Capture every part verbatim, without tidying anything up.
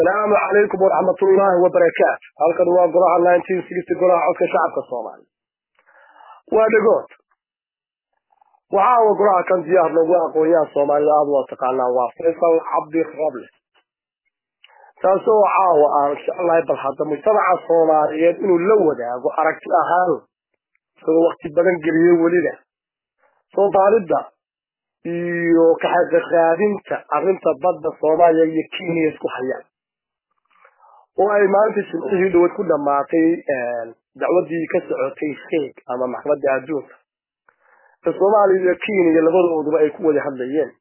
السلام عليكم ورحمة الله وبركاته. halkan waa golaha nineteen sixty golaha codka shacabka Soomaaliya. Waa dhagood. Waxa uu golaha kan diyaar loogu aqoonyaha Soomaaliya aad waa taqaanaa waa Faysal Cabdi Roble. taasoo caawa aan jeclahay bal hadda mujtamaca Soomaaliyeed inuu la wadaago aragti ahaan soo waqti badan geliyay waliba Soomaalida iyo ka xaqaadinta arrinta badda Soomaaliya iyo Kenya isku hayaan oo ay maanta shirkii dawlad ku dhamaatay dacwadii ka socotay sheeg ama maxkamadda adduunka Soomaaliya iyo Kenya labadooduba ay ku wada hadlayeen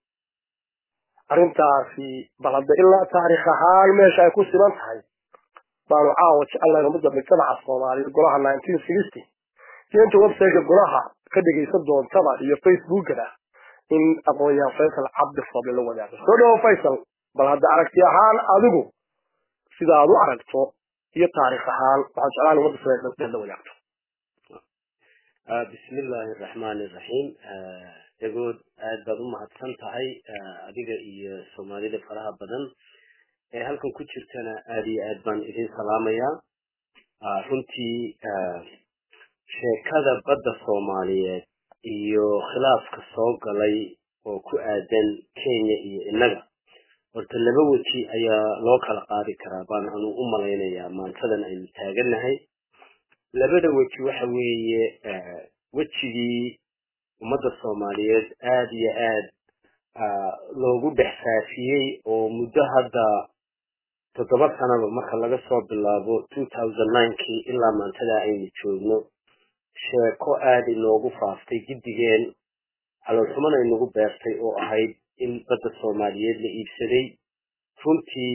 arrintaasi balada ilaa taariikh ahaan meesha ay ku siman tahay baanu caawa jeclahay ummadda mujtamaca Soomaaliyeed golaha nineteen sixty inta website golaha ka dhigaysan doontaba iyo Facebook-da in aqoonyahan Faysal Cabdi Roble la wadaago soo dhaw Faysal bal hadda aragti ahaan adigu sida aad u aragto iyo taariikh ahaan waxaan jeclaan ummadda Soomaaliyeed la wadaagto bismillahir rahmanir rahim dagood aad baad u mahadsan tahay adiga iyo Soomaalida faraha badan ee halkan ku jirtana aad iyo aad baan idin salaamayaa runtii sheekada badda Soomaaliyeed iyo khilaafka soo galay oo ku aadan Kenya iyo inaga horta laba waji ayaa loo kala qaadi karaa baan anu u maleynayaa maantadan aynu taaganahay labada waji waxa weeye wajigii ummadda Soomaaliyeed aad iyo aad loogu dhexfaafiyay oo muddo hadda toddoba sano marka laga soo bilaabo two thousand nine kii ilaa maantada aynu joogno sheeko aad inoogu faaftay gidigeen caloolxumana inagu beertay oo ahayd in badda Soomaaliyeed la iibsaday runtii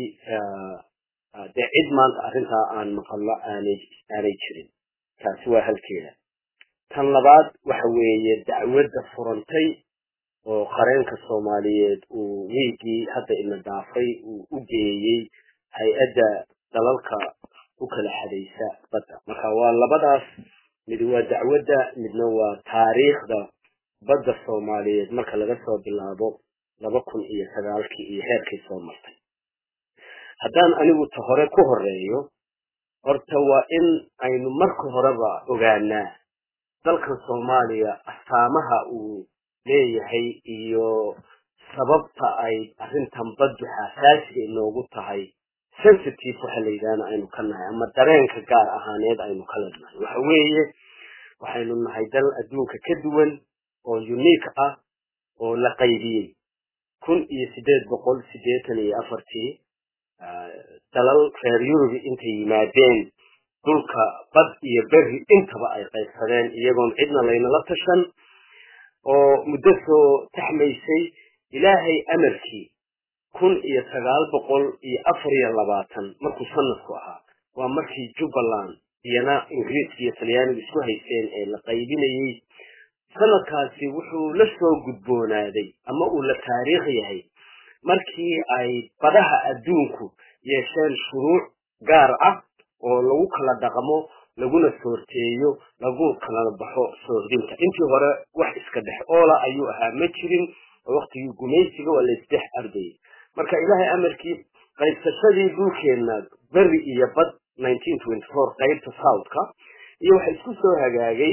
dee cid maanta arrintaa aan maqallo aanay aanay jirin taasi waa halkeeda tan labaad waxa weeye dacwadda furantay oo qareenka Soomaaliyeed uu wiigii hadda ina dhaafay uu u geeyey hay-adda dalalka u kala xadaysa badda marka waa labadaas mid waa dacwadda midna waa taariikhda badda Soomaaliyeed marka laga soo bilaabo laba kun iyo sagaal kii iyo heerkii soo martay haddaan anigu ta hore ku horeeyo horta waa in aynu marka horeba ogaanaa dalka Soomaaliya astaamaha uu leeyahay iyo sababta ay arrintan baddu xasaasiga inoogu tahay sensitive waxa la yidhaahdo aynu ka nahay ama dareenka gaar ahaaneed aynu ka leenahay waxa weeye waxaynu nahay dal adduunka ka duwan oo unique ah oo la qaybiyey kun iyo sideed boqol siddeetan iyo afartii dalal reer Yurub intay yimaadeen dhulka bad iyo berri intaba ay qaybsadeen iyagoon cidna laynala tashan oo muddo soo taxmaysay ilaahay amarkii kun iyo sagaal boqol iyo afar iyo labaatan markuu sanadku ahaa waa markii Jubbaland iyana Ingiriiska iyo Talyaaniga isku haysteen ee la qaybinayay sanadkaasi wuxuu la soo gudboonaaday ama uu la taariikh yahay markii ay badaha adduunku yeesheen shuruuc gaar ah oo lagu kala dhaqmo laguna soorteeyo lagu kala baxo soordinta intii hore wax iska dhex oola ayuu ahaa ma jirin waqtigii gumaysiga waa la isdhex arday marka ilaahay amarkii qaybsashadii dhulkeena berri iyo bad nineteen twenty-four qaybta southka iyo waxa isku soo hagaagay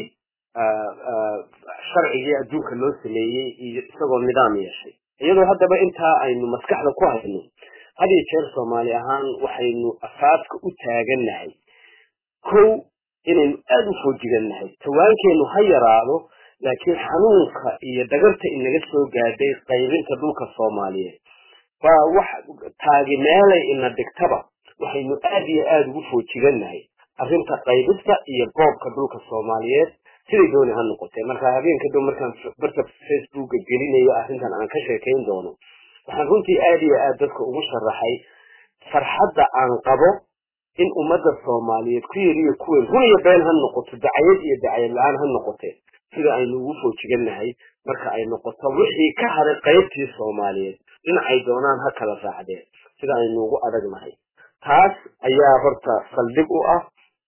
sharcigii adduunka loo sameeyay iyo isagoo nidaam yeeshay iyadoo haddaba intaa aynu maskaxda ku hayno hadii jeer Soomaali ahaan waxaynu asaaska u taaganahay kow inaynu aad u foojigannahay tawaankeennu ha yaraado laakiin xanuunka iyo dhagarta inaga soo gaadhay qaybinta dhulka Soomaaliyeed waa wax taagi meelay ina dhigtaba waxaynu aad iyo aad ugu foojigannahay arrinta qaybista iyo boobka dhulka Soomaaliyeed sidii dooni ha noqotay marka habeenka dhow markaan barta Facebook gelinayo arrintan aan ka sheekayn doono waxaan runtii aad iyo aad dadka ugu sharaxay farxadda aan qabo in ummadda Soomaaliyeed ku yiriyo kuween huriyo been ha noqoto dacayad iyo dacayad la'aan ha noqotay sida aynu ugu foojigannahay marka ay noqoto wixii ka haray qaybtii Soomaaliyeed dhinacay doonaan ha kala raacdeen sida aynu ugu adagnahay taas ayaa horta saldhig u ah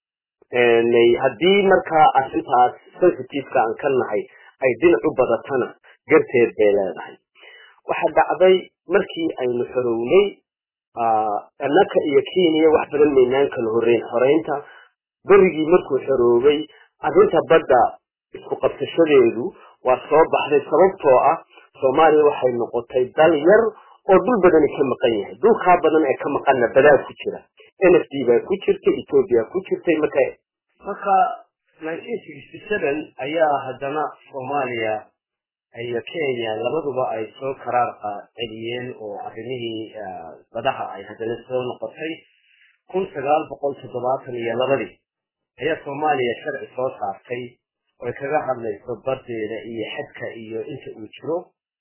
ee haddii marka arrintaas sensitive-ka aan ka nahay ay dhinac u badatana garteed bay leedahay waxa dhacday markii aynu xorownay annaka iyo Kenya wax badan meynaan kala horeyn xoreynta berigii markuu xoroobay arrinta badda isku qabsashadeedu waa soo baxday sababtoo ah Soomaaliya waxay noqotay dal yar oo dul badan ka maqan yahay dhulka badan ee ka maqanna badaa ku jira N F D baa ku jirta Ethiopia ku jirtay marka marka nineteen sixty-seven ayaa haddana Soomaaliya iyo Kenya labaduba ay soo qaraar qaadiyeen oo arrimihii badaha ay haddana soo noqotay kun sagaal boqol toddobaatan iyo labadii ayaa Soomaaliya sharci soo saartay oo kaga hadlayso badeeda iyo xadka iyo inta uu jiro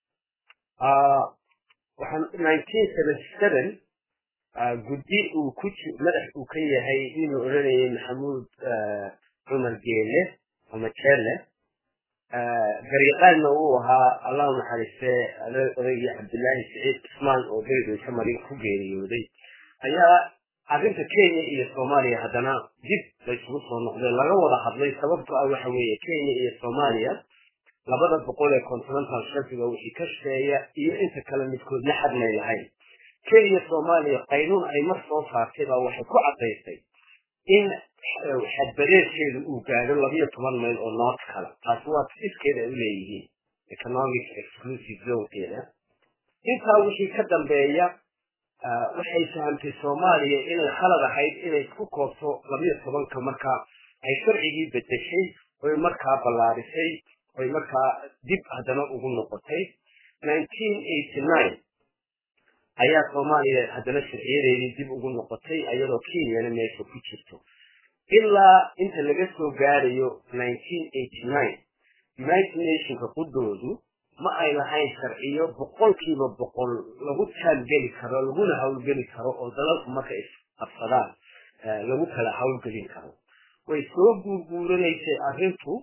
waxaan nineteen seventy-seven guddi uu ku madax uu ka yahay inuu oranayay Maxamuud Cumar Geele ama Jelle gariiqaanna uu ahaa Allah naxariiste odayga Cabdullaahi Saciid Ismaan oo beedo Soomaaliya ku geeriyooday ayaa arrinta Kenya iyo Soomaaliya haddana dib bay isugu soo noqdeen laga wada hadlay sababtoo ah waxa weeye Kenya iyo Soomaaliya labada boqol ee continental shelfiga wixii ka shaqeeya iyo inta kale midkood la xadmay lahayn Kenya Soomaaliya qaynuun ay mar soo saartay baa waxay ku cadaysay in xadbadeedkeedu uu gaadho laba iyo toban mayl oo north kala taasi waa iskeeda u leeyihiin economic exclusive zone-keeda intaa wixii ka dambeeya waxay fahamtay Soomaaliya inay khalad ahayd inay ku koobto laba iyo tobanka marka ay sharcigii bedeshay oo markaa ballaarisay oo markaa dib haddana ugu noqotay nineteen eighty-nine ayaa Soomaaliya haddana sharciyadeedii dib ugu noqotay iyadoo Kenya meesha ku jirto ilaa inta laga soo gaarayo nineteen eighty-nine United Nations qudoodu ma ay lahayn sharciyo boqolkiiba boqol lagu taageeri karo laguna hawlgeli karo oo dalalku marka isqabsadaan lagu kala hawlgelin karo way soo guurguuranaysa arrintu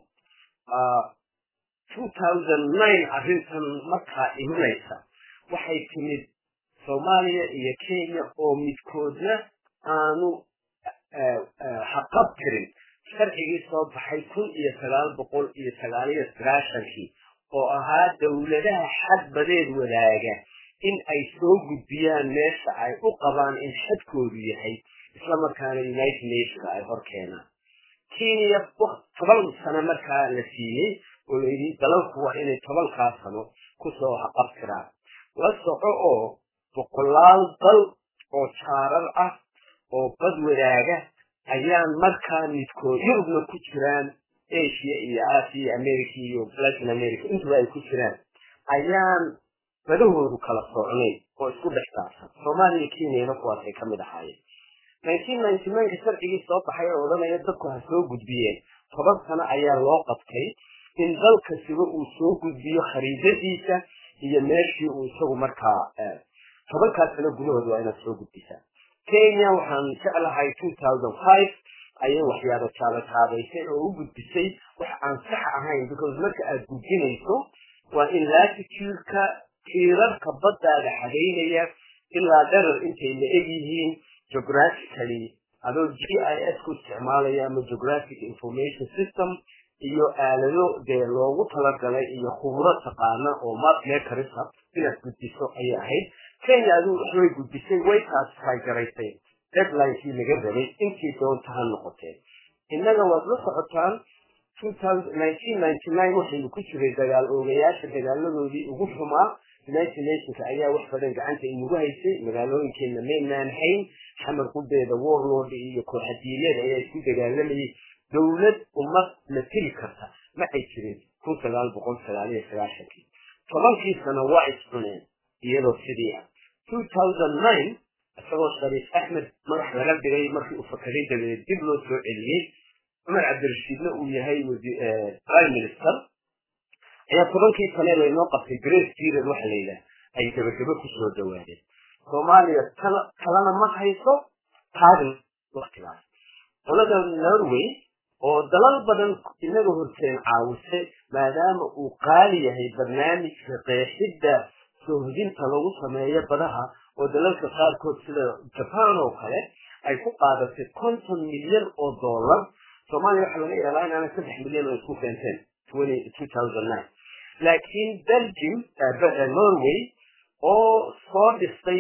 two thousand nine arrintan markaa imanaysa waxay timid Soomaaliya iyo Kenya oo midkoodna aanu xaqab karin sharcigii soo baxay kun iyo sagaal boqol iyo sagaal iyo sagaashankii oo ahaa dawladaha xadbadeed wadaaga in ay soo gudbiyaan meesha ay u qabaan in xadkoodu yahay isla markaana United Nations ay hor keenaan Kenya toban sano markaa la siiyey oo leeyahay dalalku waa inay tobankaa sano ku soo xaqabtiraan la soco oo boqolaal dal oo jaarar ah oo bad wadaaga ayaan markaa midkood Yurubna ku jiraan Asia iyo Asia America iyo Latin America inta ay ku jiraan ayaan badahoodu kala soconay oo isku dhextaarsan Soomaaliya Kenya kuwaas ay kamid ahaayeen nineteen ninety-nine sharcigii soo baxay oo oranaya dadku ha soo gudbiyeen toban sano ayaa loo qabtay in dalka siba uu soo gudbiyo khariidadiisa iyo meeshii uu isagu markaa tobankaas sano gudahooda waa inay soo gudbisaan Kenya waxaan jeclahay two thousand five ayay waxyaabo taaba taabaysay oo u gudbisay wax aan sax ahayn because marka aad gudbinayso waa in latitude-ka tiirarka baddaada xadeynaya ilaa dherer intay la eg yihiin geographically adoo G I S ku isticmaalaya ama geographic information system iyo aalado dee loogu talagalay iyo khuburo taqaana oo map makers ah inaad gudbiso ayay ahayd Kenya adu waxay gudbisay way taasay garaysay deadline-kii laga rabay intii doonta ha noqotee innaga waad la socotaan nineteen ninety-nine waxaynu ku jiray dagaal oogayaasha dagaaladoodii ugu xumaa United Nations ayaa wax badan gacanta inagu haysay magaalooyinkeena meynaan hayn xamar qudeeda warlord iyo kooxadiyeed ayaa isku dagaalamayay dawlad ummad la tili karta ma ay jirin kun sagaal boqol sagaal iyo sagaashankii tobankii sano waa iscuneen iyadoo sidii ah two thousand nine asagoo Shariif Axmed madax laga dhigay markii uu fakaray dabeed dib loo soo celiyay Umar Cabdirashiidna uu yahay prime minister ayaa tobankii sano laynoo qabtay grace period waxa la yidhaah ay gabagabo ku soo dhawaadeen Soomaaliya kalena ma hayso taagin waqtigaas qolada Norway oo dalal badan inaga horteen caawisay maadaama uu qaali yahay barnaamijka qeexidda soohidinta lagu sameeyo badaha oo dalalka qaarkood sida Japan oo kale ay ku qaadatay konton milyan oo dollar Soomaaliya waxa laga yaabaa in aan saddex milyan oo isku keenteen two thousand nine laakiin Belgium Norway oo soo dhistay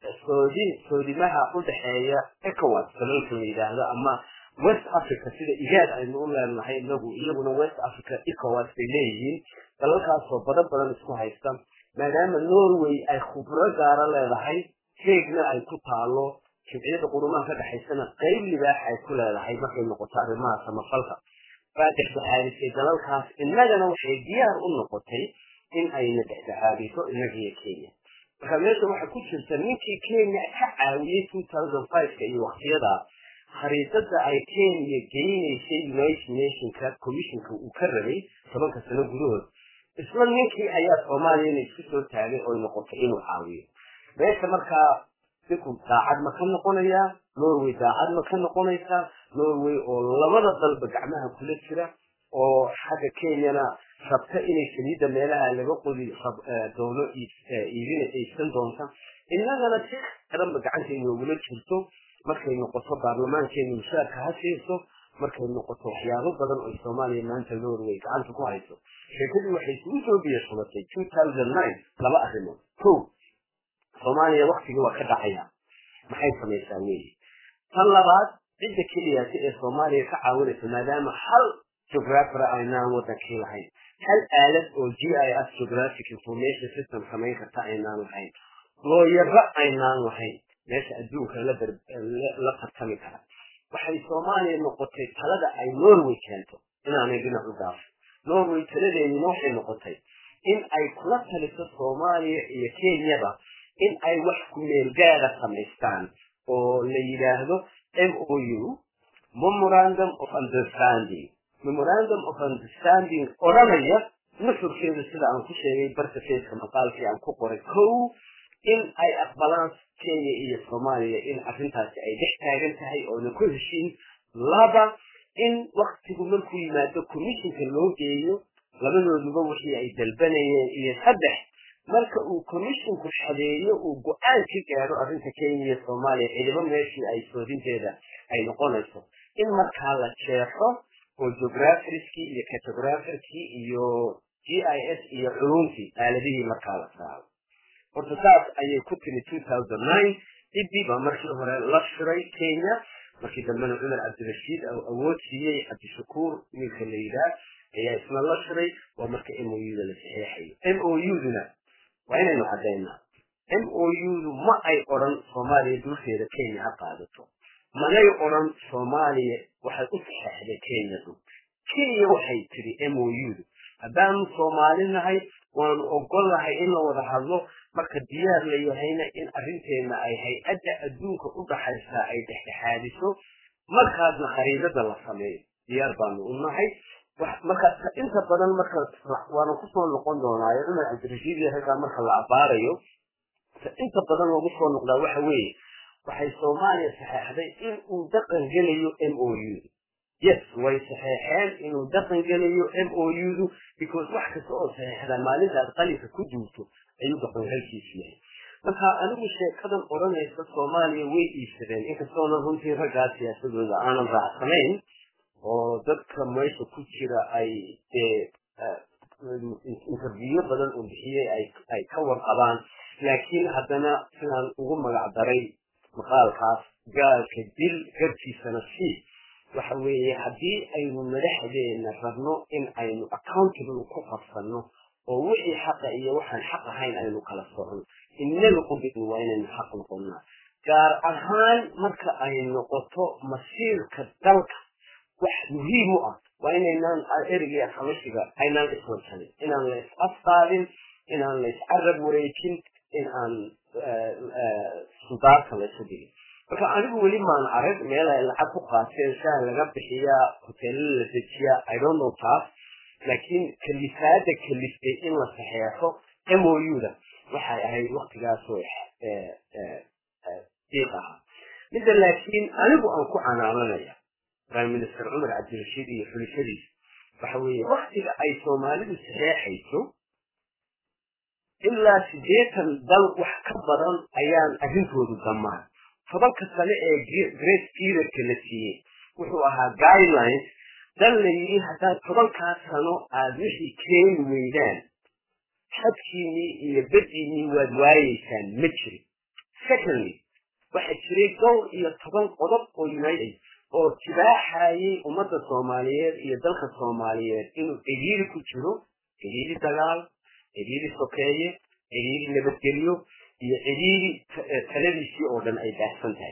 soodin soodimaha u dhaxeeya ECOWAS dalalka yiraahdo ama West Africa sida igaad aynu u leenahay inagu iyaguna West Africa ECOWAS bay leeyihiin dalalkaas oo badan badan isku haysta maadaama Norway ay khubro gaar ah leedahay sheegna ay ku taalo jimciyada qurumaha ka dhaxaysana qayb libaax ay ku leedahay markay noqoto arrimaha samafalka baadix dhaxaysay dalalkaas innagana waxay diyaar u noqotay in ay dhexdhexaadiso inaga Kenya marka meesha waxa ku jirta ninkii Kenya ka caawiyay two thousand five ka iyo waqtiyada khariidada ay Kenya geynaysay United Nations Commission-ka uu ka rabay tobanka sano gudahood isla ninkii ayaa Soomaaliya isku soo taagay oo noqotay inuu caawiyo meesha marka dadku daacad ma ka noqonaya Norway daacad ma ka noqonaysa Norway oo labada dalba gacmaha kula jira oo xagga Kenyana sabta inay saliida meelaha laga qodi doono iibina aysan doonta innagana si qaran gacanta inuu wala jirto markay noqoto baarlamaankeena mushaarka ha siiso markay noqoto waxyaabo badan oo Soomaaliya maanta Norway gacanta ku hayso sheekadu waxay soo soo biyashatay two thousand nine laba arrimood kow Soomaaliya waqtiga waa ka dhacaya maxay sameeyaan weey tan labaad cidda kaliya ee Soomaaliya ka caawinaysa maadaama hal geographer aynaan wadankii lahayn hal aalad oo G I S Geographic Information System sameyn karta aynaan lahayn loo yara aynaan lahayn meesha adduunka la la tartami kara waxay Soomaaliya noqotay talada ay Norway keento inaanay dhinac u dhaaf Norway taladeedu waxay noqotay in ay kula taliso Soomaaliya iyo Kenya in ay wax ku meel gaar ah sameystaan oo la yiraahdo M O U Memorandum of Understanding Memorandum of Understanding oranaya nusurkeeda sida aan ku sheegay bartafeedka maqaalkii aan ku qoray kow in ay aqbalaan Kenya iyo Soomaaliya in arrintaasi ay dhex taagan tahay oo la ku heshiin laba in waqtigu markuu yimaado commission-ka loo geeyo labadooduba wixii ay dalbanayeen iyo saddex marka uu commission-ku xadeeyo uu go'aan ka gaaro arrinta Kenya iyo Soomaaliya ciidamo meeshii ay soodinteeda ay noqonayso in markaa la jeexo oo geography iyo cartography iyo G I S iyo culumti aaladihii markaa la saaro horta taas ayay ku timi two thousand nine dibiba markii hore la shiray Kenya markii dambena Umar Abdirashiid awood siiyay Abdishakuur wiilka la yiraahdo ayaa isna la shiray waa marka M O U la saxeexay M O U-duna waa inaynu cadeynaa M O U ma ay oran Soomaaliya dhulkeeda Kenya ha qaadato manay oran Soomaaliya waxay u saxeexday Kenya Kenya waxay tiri M O U haddaan Soomaalinahay waan ogolahay in la wada hadlo marka diyaar la yahayna in arrinteena ay hay'adda adduunka u dhaxaysa ay dhexdhexaadiso markaasna khariidada la sameeyo diyaar baan u nahay marka inta badan marka waan ku soo noqon doonaa Umar Abdirashiid iyo halka marka la abaarayo inta badan lagu soo noqdaa waxa weeye waxay Soomaaliya saxeexday in uu dhaqan geliyo M O U yes way saxeexeen inuu dhaqan geliyo M O U because wax kasta oo saxeexda maalinta qalinka ku duubto ayuu dhaqan halkiisa yahay marka anigu sheekadan oranaysa Soomaaliya way iibsadeen inkastoo runtii ragga siyaasadooda aanan raacsanayn oo dadka meesha ku jira ay interview badan oo bixiyay ay ay ka warqabaan laakiin haddana sidaan ugu magac daray maqaalkaas gaalka dil gartiisana si waxa weeye haddii aynu madaxdeena rabno in aynu accountable ku qabsano oo wixii xaqa iyo waxaan xaq ahayn aynu kala socono innaga qudin waa inaynu xaq noqonnaa gaar ahaan marka ay noqoto masiirka dalka wax muhiim u ah waa inaynaan ereyga xabashiga aynaan iswarsanin inaan la isqaadin inaan la iscarab wareejin in aan sudaarka la isdigin marka anigu weli maan arag meel ay lacag ku qaateen shaah laga bixiyaa hotel la dejiya I don't know taas laakiin kalifaada kalifay in la saxeexo M O U-da waxay ahayd waqtigaas oo ee ee diiqaha midda laakiin anigu aan ku canaalanaya Prime Minister Umar Abdirashiid iyo xulashadiis waxa weeye waqtiga ay Soomaalidu saxeexayso ilaa sideetan dal wax ka badan ayaan arrintoodu dhamaan tobanka sane ee Grace Period la siiyay wuxuu ahaa guidelines dal la yiri hadaa tobankaas sano aad wixii keeni weydaan xadkiini iyo badiini waad waayeysaan ma jiri secondly waxaa jiray dhowr iyo toban qodob oo united oo tibaaxayay ummadda Soomaaliyeed iyo dalka Soomaaliyeed inuu cidhiidhi ku jiro cidhiidhi dagaal cidhiidhi sokeeye cidhiidhi nabadgelyo iyo cidhiidhi taladiisii oo dhan ay baahsan tahay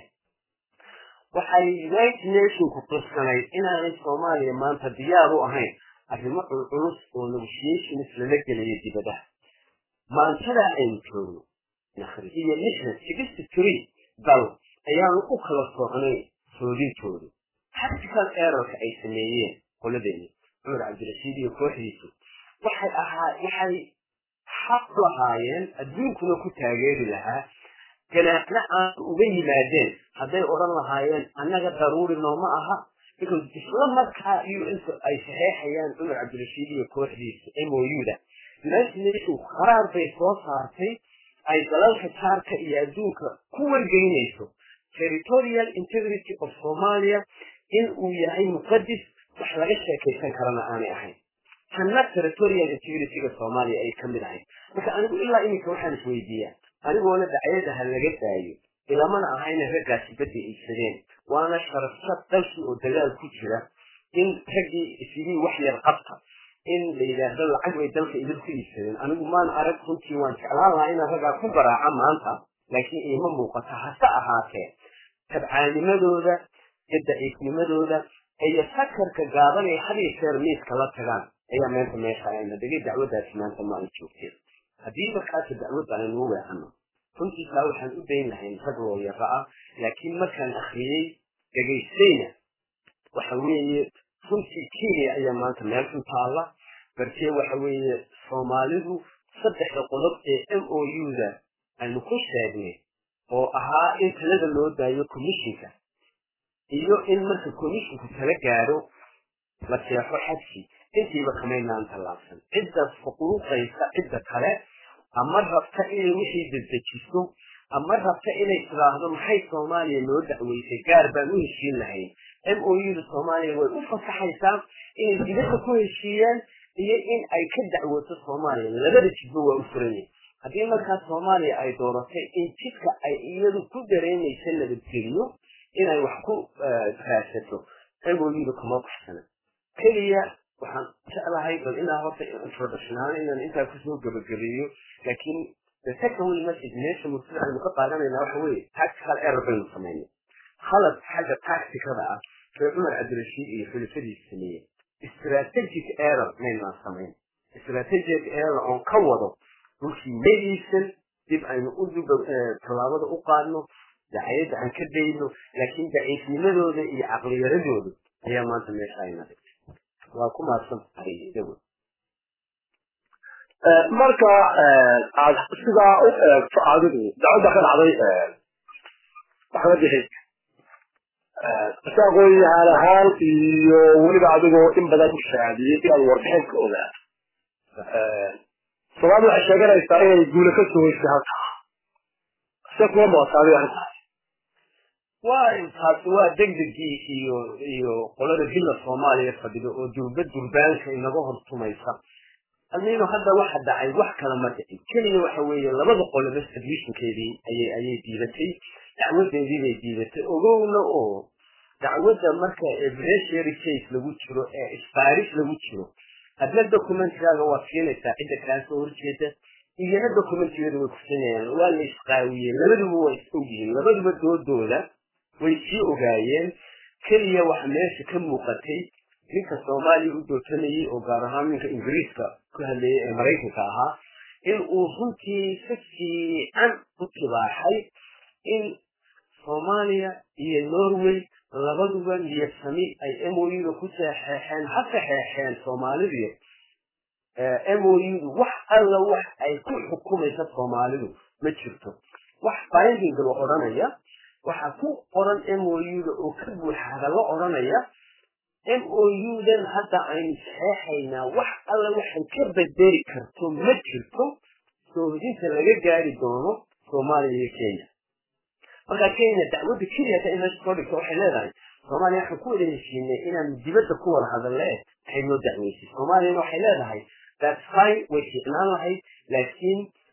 waxay united nation ku tusanayd inaanay Soomaaliya maanta diyaar u ahayn arrimo culus oo negotiations lala gelayo dibadda maantada aynu joogno iyo lixdan sixty-three dal ayaanu u kala soconay soodintoodu tactical error ay sameeyeen qoladeeni Cumar Cabdirashiid iyo kooxdiisu waxay ahaa waxay xaq lahaayeen adduunkuna ku taageeri lahaa ganaaxna aan uga yimaadeen hadday odhan lahaayeen annaga daruuri nooma aha because isla markaa iyo inta ay saxeexayaan Cumar Cabdirashiid iyo kooxdiisu M O U-da united nation qaraar bay soo saartay ay dalalka jaarka iyo adduunka ku wargeynayso territorial integrity of Somalia in uu yahay muqaddis wax laga sheekaysan karana aanay ahayn hanna territorial integrity of Somalia ay kamid ahay marka anigu ilaa iminka waxaan isweydiiyaa anigoona dacayadaha laga daayo ilamana ahayna raggaasi badda iibsadeen waana sharafsad dalkii oo dagaal ku jira in raggii isidii wax yar qabta in la yidhaahdo lacag way dalka idinku iibsadeen anigu maan arag runtii waan jeclaan lahaa inaan raggaa ku baraaca maanta laakiin iima muuqata hase ahaatee tabcaanimadooda iyo daciifnimadooda iyo sakarka gaaban ee had iyo jeer miiska la tagaan ayaa maanta meesha ayna dhigay dacwadaasi maanta ma ay joogteen haddii markaasi dacwadda aynu u weexano runtiisaa waxaan u dayn lahayn rag looyara ah laakiin markaan akhriyey dhegaystayna waxa weeye runtii Kenya ayaa maanta meel xun taalla barkee waxa weeye Soomaalidu saddexda qodob ee M O U-da aynu ku sheegnay oo ahaa in talada loo daayo commissionka iyo in marka commissionku tala gaaro la seexo xadkii intiiba kamaynaan tallaabsan cidda fuquuqaysa cidda kale ama rabta inay wixii dedejiso ama rabta inay tiraahdo maxay Soomaaliya loo dacweysay gaar baan u heshiin lahayn M O U-da Soomaaliya way u fasaxaysaa inay dibadda ku heshiiyaan iyo in ay ka dacwooto Soomaaliya labada jidba waa u furan yihiin haddii markaa Soomaaliya ay dooratay in jidka ay iyadu ku dareemaysa nabadgeliyo inay wax ku raadsato M O U-da kuma baxsana keliya waxaan jeclahay bal inaa horta introductionaan inaan intaa kusoo gabagabeeyo laakiin the second message meesha murtida aynu ka qaadanayna waxa weeye tactical error baynu samaynay khalad xagga tacticada ah ee Cumar Cabdirashiid iyo xulafadiisa sameeyey strategic error maynaan samayn strategic error on ka wado dhulkii mayaysan dib aynu u tallaabada u qaadno dacayadda aan ka dayno laakiin daciifnimadooda iyo caqliyaradooda ayaa maanta meesha ayna dhigtay waa ku maadsan tahay iyagu marka aad sidaa u eegto adigu dacwadda ka dhacday waxba bixi aqoonyahan ahaan iyo weliba adigoo in badan u shahaadiyey inaad warbixin ka ogaato Soomaalidu waxay sheeganaysaa inay guula ka soo heshay halkaa se kuma mootaadi arrintaas waa intaasi waa degdegii iyo iyo qolada dila Soomaaliya fadhido oo durba durbaanka inaga hortumaysa almeeno hadda waxa dhacay wax kala ma dhicin kaliya waxa weeye labada qoloba submissionkeedii ayay ayay diibatay dacwadeedii bay diibatay ogowna oo dacwadda marka evidentiary case lagu jiro ee isbaarish lagu jiro hadna documentkaaga waa siinaysaa cidda kaa soo horjeeda iyana documentkooda way kusinayaan waa la isqaawiyey labaduba way isogyihiin labaduba doodooda way sii ogaayeen kaliya waxa meesha ka muuqatay ninka Soomaaliya u dootanayay oo gaar ahaan ninka Ingiriiska ku hadlayay ee Mareykanka ahaa in uu runtii si fiican u tibaaxay in Soomaaliya iyo Norway labaduba niyadsamay ay M O U-da ku saxeexeen ha saxeexeen Soomaalidu M O U-du wax alla wax ay ku xukumaysa Soomaalidu ma jirto wax binding loo oranaya waxa ku qoran M O U-da oo ka buuxa la oranaya M O U-dan hadda aynu saxeexaynaa wax alla waxay ka bedeli karto ma jirto soo hidinta laga gaari doono Soomaaliya iyo Kenya marka Kenya dacwadda kaliya ta inay soo dhigto waxay leedahay Soomaaliya waxa ku wada heshiinay inaan dibadda ku wada hadalnay ay noo dacweysay Soomaaliya waxay leedahay that's fine way fiicnaan lahayd laakiin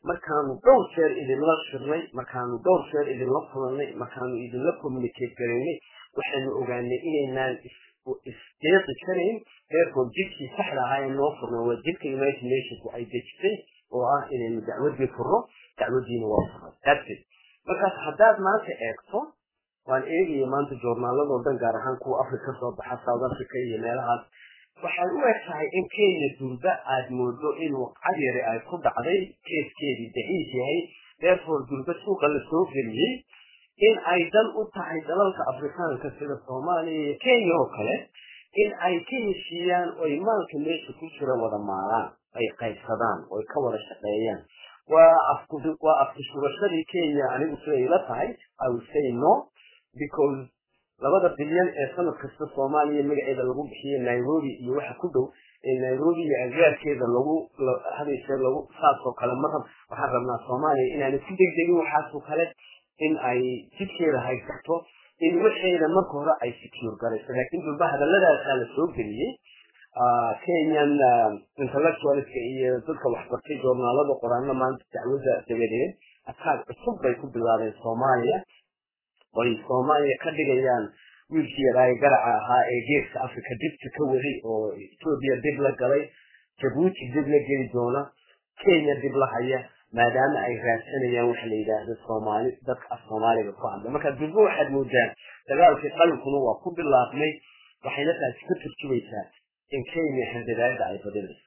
markaanu dhowr jeer idinla shirnay markaanu dhowr jeer idinla fulanay markaanu idinla communicate garaynay waxaanu ogaanay inaynaan isdeeqi karayn therefore jidkii saxda ahaa ee noo furna waa jidka united nationku ay dejisay oo ah inaynu dacwadii furno dacwadiina waa furay that's it markaas haddaad maanta eegto waan eegaya maanta joornaaladoo dhan gaar ahaan kuwa africa soo baxa south africa iyo meelahaas waxay u egtahay in kenya durba aad moodo in waqcad yari ay ku dhacday keeskeedii daciif yahay therefore durba suuqa la soo geliyey in ay dan u tahay dalalka afrikaanka sida soomaaliya iyo kenya oo kale in ay ka heshiiyaan oy maalka meesha ku jira wada maalaan ay qaybsadaan oy ka wada shaqeeyaan waa afkushurashadii kenya anigu siday ila tahay I would say no because labada bilyan ee sanad kasta soomaaliya magaceeda lagu bixiyay nairobi iyo waxa ku dhow ee nairobi iyo agaarkeeda lagu hadayse lagu saasoo kale marrab waxaan rabnaa soomaaliya inaanay ku degdegin waxaasoo kale in ay jidkeeda haysato in waxeeda marka hore ay secure garayso laakiin dulba hadalladaasaa la soo geliyey kenyan intellectualska iyo dadka waxbartay joornaalada qoraanna maanta dacwadda dabadeed ataag cusub bay ku bilaabeen soomaaliya oy soomaaliya ka dhigayaan wiilkii yaraay garaca ahaa ee geeska africa dibta ka waday oo etoobiya dib la galay jabuuti dib la geli doona kenya dib la haya maadaama ay raadsanayaan waxa la yidhaahdo soomaali dadka af soomaaliga ku hadla marka dulba waxaad moodaan dagaalkii qalinkuna waa ku bilaabmay waxayna taasi ka turjumaysaa in kenya handadaada ay badinayso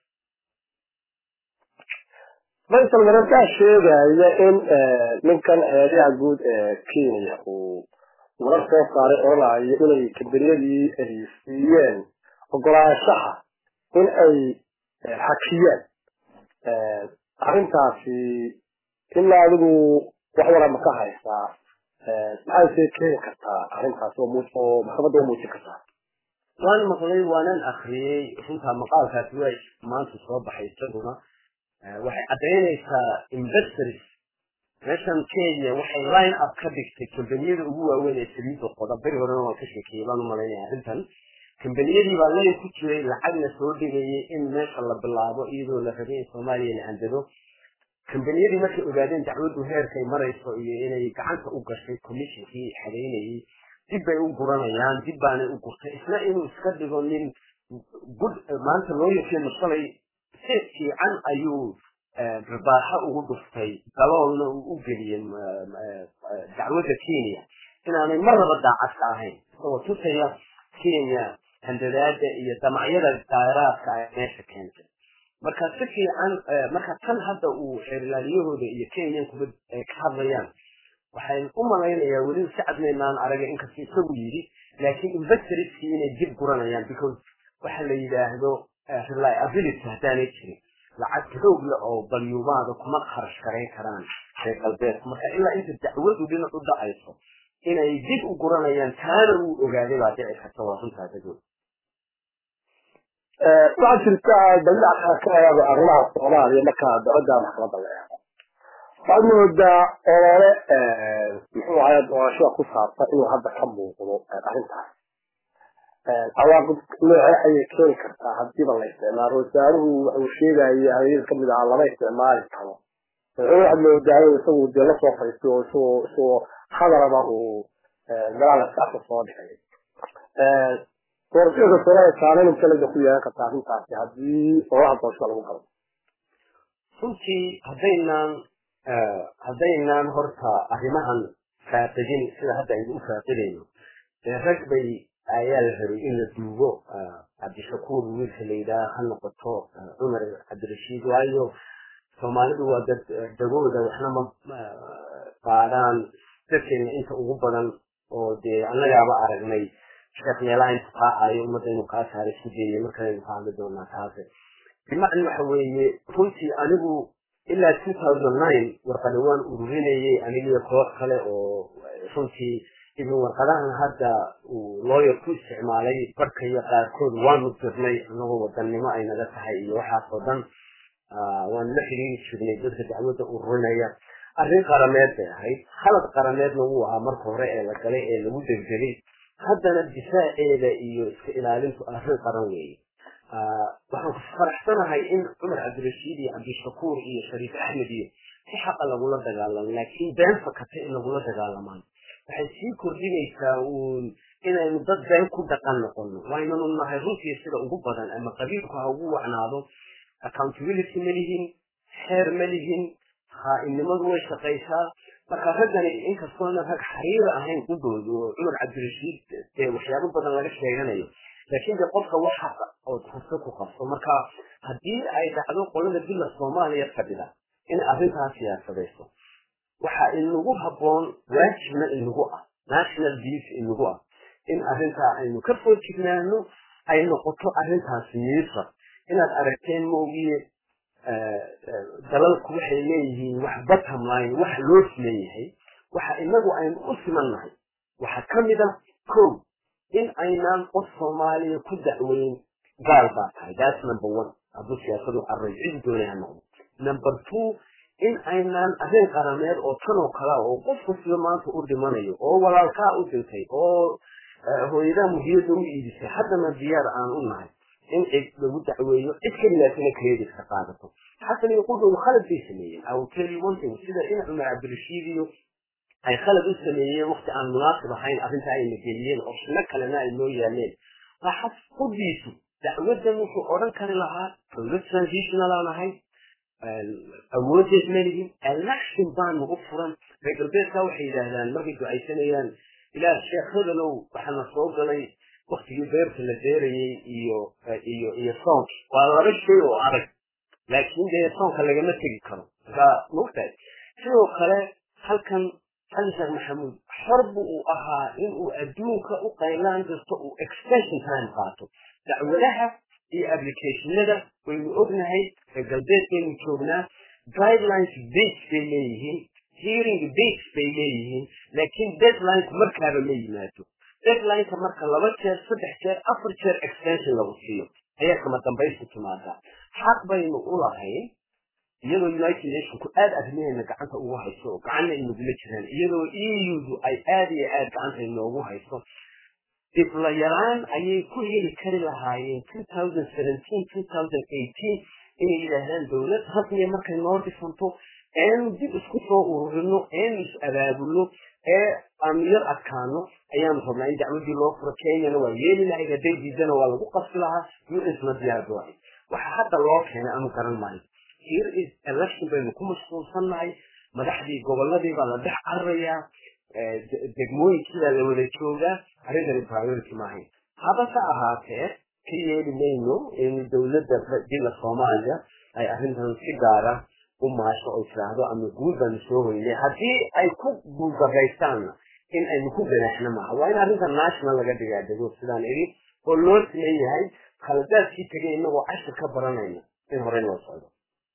faysal mararkaa sheegaya in ninkan eedaha guud ee kenya uu warar soo saaray oranayo inay kambaniyadii ay siiyeen ogolaanshaha in ay xakiyaan arrintaasi ilaa adigu wax wara ma ka haysaa maxay keeni kartaa arrintaas oo maxkamadda u muujin kartaa waan maqlay waanan akhriyey runtaa maqaalkaasi waa maanta soo baxay isaguna waxay caddaynaysaa investors meeshan kenya waxay line up ka dhigtay kambaniyada ugu waaweyn ee saliidda qoda beri horena waan ka sheekeeyey baan u malaynaya arrintan kambaniyadii baa layn ku jiray lacagna soo dhigayay in meesha la bilaabo iyadoo la rabay in soomaaliya la handado kambaniyadii markay ogaadeen dacwaddu heerkay marayso iyo inay gacanta u gashay commissionkii xadaynayay dib bay u guranayaan dib baanay u gurtay isna inuu iska dhigo nin gud maanta loo yaqiino shalay si fiican ayuu ribaaxa ugu dhuftay daloolna uu u geliyey dacwadda kenya inaanay marnaba daacad ka ahayn isagoo tusaya kenya handadaada iyo damacyada daaraadka ay meesha keentay marka si fiican marka tan hadda uu xeerlaaliyahooda iyo kenyan kuba ka hadlayaan waxaan u malaynayaa weli si cadnaynaan araga inkasta isagu yidhi laakiin investorskii inay dib guranayaan because waxa la yidhaahdo reliability haddaanay jirin lacag xoog leh oo balyuumaada kuma kharash garayn karaan reer galbeedka marka ilaa inta dacwadu dhinac u dhacayso inay dib u guranayaan taana uu ogaaday baa dhici karta waa runtaa dagood waxaa jirta dalilaca ka eego arrimaha soomaaliya markaa dacwadda maxkamadda la eego waxaad moodaa olole muxuu ahay doorashada ku saabsan inuu hadda ka muuqdo arrintaas cawaaqib noocee ayay keeni kartaa hadiiba la isticmaalo wasaaruhu wuxuu sheegayay hayada kamid ahaa lama isticmaali karo waxaad moodaa in isagu dee la soo fadhiistay oo isagoo isagoo hadaraba uu galaala saasa soo dhigay doorashada soomaaliya saameyn intelligent ku yeelan kartaa arrintaasi haddii olaha doorashada lagu galo runtii haddaynaan haddaynaan horta arrimahan faaqidin sida hadda aynu u faaqidayno dee rag bay ayaa la rabay in la duugo cabdishakuur wiilka la yidhaha ha noqoto cumar cabdirashiid waayo soomaalidu waa dad dagooda waxna ma qaadaan dadkeena inta ugu badan oo dee annagaaba aragnay sheekh meelaha intu qaacayo ummadda inuu kaa saaray isku dayay markalaynu ka hadli doonaa taase bimacna waxa weeye runtii anigu ilaa two thousand nine warqada waan ururinayay anigiyo koox kale oo runtii ibn warqadahan hadda uu lawyer ku isticmaalay barkayo qaarkood waanu dirnay anagoo wadannimo ay naga tahay iyo waxaasoo dhan waan la xiriiri jirnay dadka dacwadda ururinaya arrin qarameed bay ahayd halad qarameedna wuu ahaa marka hore ee la galay ee lagu degdegay haddana difaaceeda iyo iska ilaalintu arrin qaran weeye waxaan faraxsanahay in cumar cabdirashiid iyo cabdishakuur iyo shariif axmed iyo si xaqa lagula dagaalamo laakiin been fakata in lagula dagaalamaan waxay sii kordhinaysaa uun inaynu dad been ku dhaqan noqono waynanu nahay runtii sida ugu badan ama qabiilku ha ugu wacnaado accountability ma lihin xeer ma lihin khaa'inimadu way shaqaysaa marka raggani inkastoona rag xariira ahayn ku doodo oo cumar cabdirashiid dee waxyaabo badan laga sheeganayo laakiin de qofka wax xaqa oo xuso ku qabso marka haddii ay dhacdo qolada dila soomaaliya fadhida in arrintaas siyaasadayso waxa inagu habboon waajibna inagu ah national duty inagu ah in arrintaa aynu ka foojignaano ay noqoto arrintaas miisa inaad aragteen moogiye dalalku waxay leeyihiin wax bottom line wax loo sileeyahay waxa inagu aynu u simannahay waxa ka mid ah kow in aynaan qof soomaaliya ku dacweyn gaal baa tahay that's number one hadduu siyaasadu array cid doonay ha noqdo number two in aynaan arrin qarameed oo tan oo kala oo qofku sida maanta u dhimanayo oo walaalkaa u dhintay oo hooyada muhiyada u iibisay haddana diyaar aan u nahay in cid lagu dacweeyo cid kaliyaasina credit ka qaadato xasan iyo qudhu khalad bay sameeyeen aw kali one thing sida in Umar Abdulrashiid iyo ay khalad u sameeyeen waqti aan munaasib ahayn arrinta ay nageliyeen oo shina kalena ay loo yaaleen waxa qudhiisu dacwadan wuxuu oran kari lahaa transitional aan ahay awoodeed malihin election baan ugu furan regalbeedka waxay yidhaahdaan markay ducaysanayaan ilaa sheekhadalow waxaana soo galay waqtigii beerta la beerayay iyo iyo iyo soonk waa laba shay oo adag laakiin dee soonka lagama tegi karo marka mogtahay sidoo kale halkan xasan sheekh maxamuud xorbu uu ahaa inuu adduunka u qaylaan jirto uu extension time qaato dacwadaha iyo applicationada waynu ognahay galbeed baynu joognaa guidelines dates bay leeyihiin hearing dates bay leeyihiin laakiin deadline markaaba ma yimaado deadline-ka marka laba jeer saddex jeer afar jeer extension lagu siiyo ayaa kama dambaystu timaadaa xaq baynu u lahayn iyadoo united nationku aad arrimaheena gacanta ugu hayso oo gacanna inagula jiraan iyadoo e u-du ay aad iyo aad gacanta inoogu hayso dibla yaraan ayay ku heli kari lahaayeen two thousand seventeen two thousand eighteen inay yidhaahdaan dowlad rasmiya markay noo dhisanto eenu dib isku soo ururino eenu is abaabulno ee aanu yar adkaano ayaanu rabnaa in dacwadii loo furo kenyana waa yeeli lahayd hadday diidana waa lagu qasbi lahaa u-isna diyaar doohay waxa hadda loo keenay ama garan maayo here is election baynu ku mashquulsannahay madaxdii gobolladii baa la dhex cararayaa degmooyinkiibaa la wada joogaa arrintani priority maahayn habase ahaatee ka yeeli mayno in dowladda dila soomaaliya ay arrintan si gaara u maasho oo tiraahdo ama guul baanu soo hoynay haddii ay ku guuldaraystaanna in aynu ku ganaxno maaha waa in arrintan national laga dhigaa dego sidaan idhi oo loo siman yahay khaladaadkii tegay inagoo cashir ka baranayna in horey loo socdo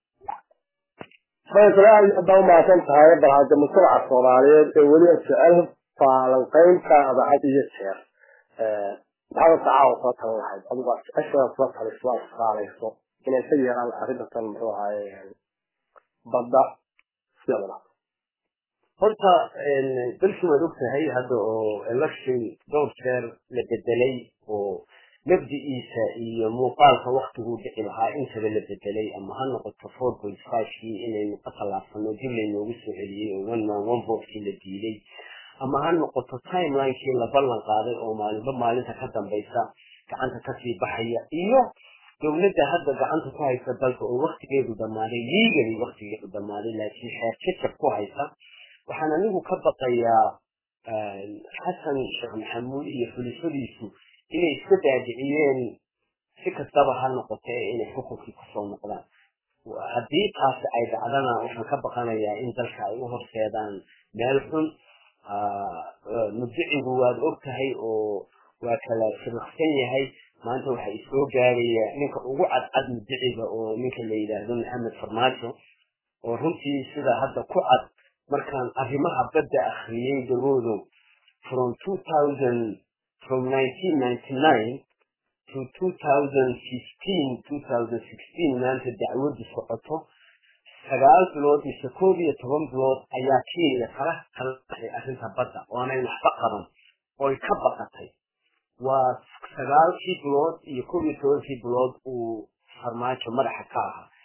haddaa umahadsan tahay bal hadda mujtamaca soomaaliyeed ee weliba jecel faalanqaynta adacad iyo jeer maxaad tacaawa soo talan lahayd adigu aad jeceshaada soo taliso aad isqaalayso inay ka yeelaan arrintan muxuu ahaaye badda sidaa horta dalkii waad ogtahay hadda oo election dhowr jeer la bedelay oo mabdi'iisa iyo muuqaalka waktiguu dhici lahaa intaba la bedelay ama ha noqoto four point five-kii inaynu ka tallaabsano dib laynoogu soo celiyey oo one man one vote-kii la diiday ama ha noqoto timeline-kii la ballan qaaday oo maalinba maalinta ka dambaysa gacanta kasii baxaya iyo dowladda hadda gacanta ku haysa dalka oo waktigeedu dhammaaday legally waktigeedu dhammaaday laakiin xeer jajab ku haysa waxaan anigu ka baqayaa xasan sheekh maxamuud iyo xulifadiisu inay iska daadiciyeen si kastaba ha noqotee inay xukunkii kusoo noqdaan haddii taasi ay dhacdana waxaan ka baqanayaa in dalka ay u horseedaan meel xun mudicigu waad og tahay oo waa kala sirriqsan yahay maanta waxa isoo gaaraya ninka ugu cadcad mudiciga oo ninka la yidhaahdo maxamed farmaajo oo runtii sida hadda ku cad markaan arrimaha badda akhriyey dagoodo from two thousand from nineteen ninety-nine to two thousand fifteen two thousand sixteen maanta dacwadu socoto sagaal bilood mise koob iyo toban bilood ayaa kenya kala kala baxay arrinta badda oonay waxba qaban ooy ka baqatay waa sagaalkii bilood iyo koob iyo tobankii bilood uu farmaajo madaxa ka ahaa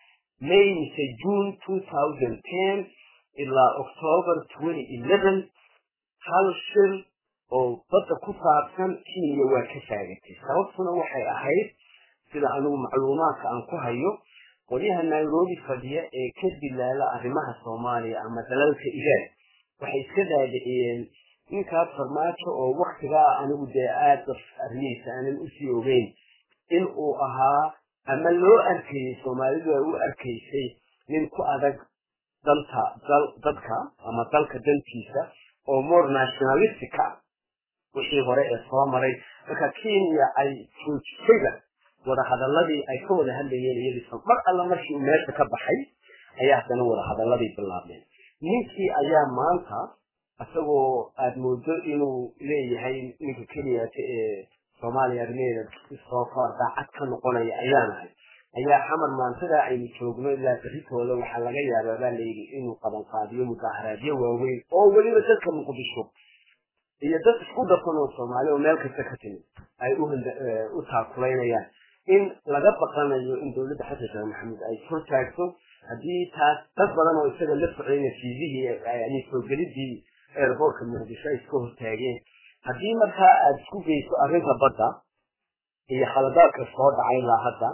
May mise June two thousand ten ilaa October twenty eleven hal shil oo badda ku saabsan Kenya waa ka faa'iidaystay sababtuna waxay ahayd sida anugu macluumaadka aan ku hayo qoliyaha Nairobi fadhiya ee ka dilaala arrimaha Soomaaliya ama dalalka Iran waxay iska daadiciyeen inkaas farmaajo oo waqtiga anigu dee aad arrimihiisa aanan u sii ogeyn in uu ahaa ama loo arkayay Soomaalidu ay u arkaysay nin ku adag dalka dadka ama dalka dantiisa oo more nationalistic ah wixii hore ee soo maray marka Kenya ay joojisay wada hadalladii ay ka wada hadlayeen iyadoo mar alla markii meesha ka baxay ayaa hadana wada hadalladii bilaabeen ninkii ayaa maanta asagoo aad moodo inuu leeyahay ninka Kenya ee Soomaaliya arrimeeda soo faardaacad ka noqonaya ayaanahay ayaa xamar maantada aynu joogno ilaa berritooda waxaa laga yaabaa baa layidhi inuu qaban qaadiyo mudaharaadyo waaweyn oo weliba dadka Muqdisho iyo dad isku dhafan oo Soomaali oo meel kasta ka timid ay u taakuleynayaan in laga baqanayo in dawladda Xasan Sheekh Maxamuud ay soo taagto haddii taas dad badan oo isaga la socday fiidihii yani soo gelidii airportka Muqdisho ay soo hortaageen haddii markaa aad isku geyso arrinta badda iyo khaladaadka soo dhacay ilaa hadda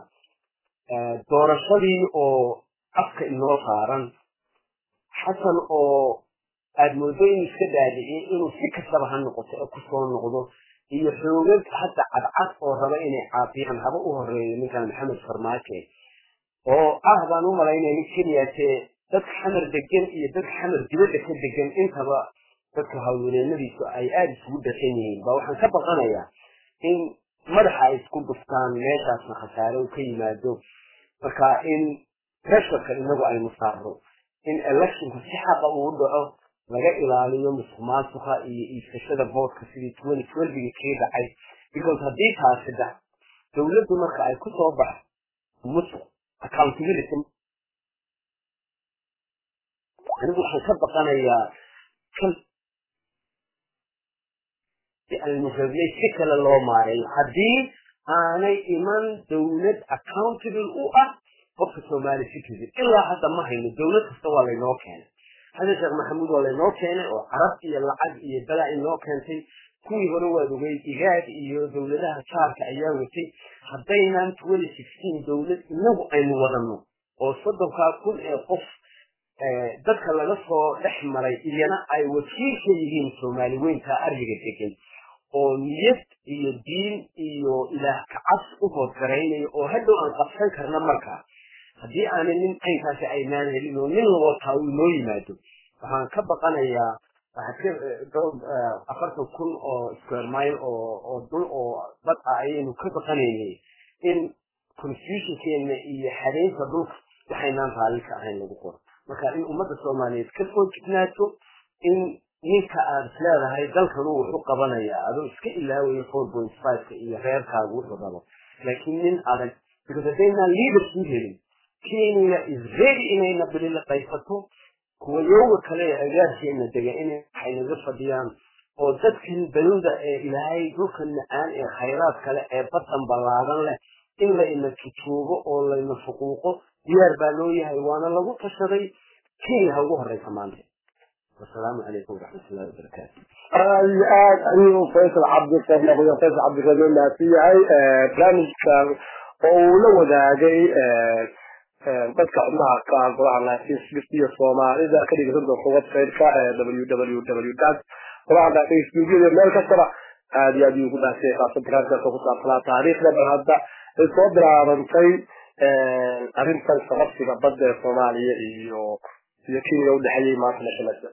doorashadii oo afka inoo saaran xasan oo aad moodo in iska daadiciyay inuu si kastaba ha noqoto oo ku soo noqdo iyo xoogag hadda cadcad oo raba inay caafiyaan haba u horeeyo ninkan Maxamed Farmaajo oo ah baan u malaynaya in Kenya dadka xamar degan iyo dadka xamar dibadda ka degan intaba dadka hawlweynadiisu ay aad isugu dhaqan yihiin ba waxaan ka baqanayaa in madaxa ay isku dhuftaan meeshaasna khasaare u ka yimaado marka in pressure inagu ay musaaro in election si xaq ah uu dhaco laga ilaaliyo musuqmaasuqa iyo iibsashada vote-ka sidii twenty twelve kii dhacay because haddii taasi dhac dawladdu marka ay ku soo baxdo musuq accountability anigu waxaan ka baqanayaa kan المفروض كلا لو ماري هدي أنا إيمان دولة accountable أو أه قف الصومالي فكرة إلا حتى ما هي الدولة تستوى لنا كان هذا شيخ محمود ولا لنا كان وعرفت يلا عاد يبلع لنا كان في كل هو دوي إيجاد إيو دولة لها شارك أيام وتي حطينا twenty sixteen دولة إنه أي وضعنا وصدق كل قف dadka laga soo dhexmaray iyana ay wakiil ka yihiin Soomaaliyeynta ariga degan oo niyad iyo diin iyo ilaah ka cas u hoosgareynay oo hadhow aan qabsan karna marka haddii aanay nin aynkaasi aynaan helin oo nin loo taawil loo yimaado waxaan ka baqanayaa afartan kun oo square mile oo oo dul oo bad ah ayaynu ka baqanaynay in constitution-keena iyo xadeynta dhulka waxaynaan raalli ka ahayn lagu qoro marka in ummadda Soomaaliyeed ka soo jignaato in ninka aad leedahay dalkan uu wuxuu qabanayaa adoo iska ilaawayo four point five ka iyo reerkaagu wuxuu rabo laakiin nin adag because hadayna leadership helin Kenya is ready inayna bilila qaysato kuwa yooga kale agaarkeena degan inay haynaga fadhiyaan oo dadkan balowda ee ilaahay dhulkan macaan ee khayraad kale ee badan ballaaran leh in la ina tuugo oo la ina fuquuqo diyaar baa loo yahay waana lagu tashaday Kenya ugu horeysa maanta والسلام عليكم ورحمة الله وبركاته. الآن أنا فيصل عبد الصمد أخوي فيصل عبد الرحمن ناسي هاي برنامج كان ولو ذا جاي بس كنا كان طبعا ناسي سبتي الصومال إذا كده يقدر قوات فيركا w w w dot طبعا ناسي سبتي الملك ترى هذه هذه يقول ناسي خاصة برنامج كوكو على تاريخ لما هذا الصدر عن شيء أرنت الصغف في بدر الصومالية يو يكين يود حي ما في